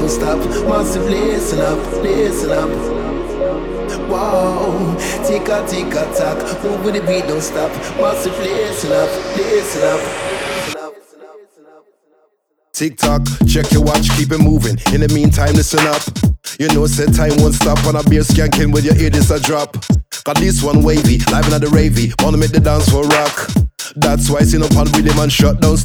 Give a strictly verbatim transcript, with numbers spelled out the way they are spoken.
don't stop. Massive, listen up, listen up. Wow, tick a tick a tack, move with the beat, don't stop. Massive, listen up, listen up. Tick tock, check your watch, keep it moving. In the meantime, listen up. You know, said time won't stop. On a beer skanking with your ear, this a drop. Got this one wavy, live in the ravey. Wanna make the dance for rock. That's why sing up on rhythm and shut down.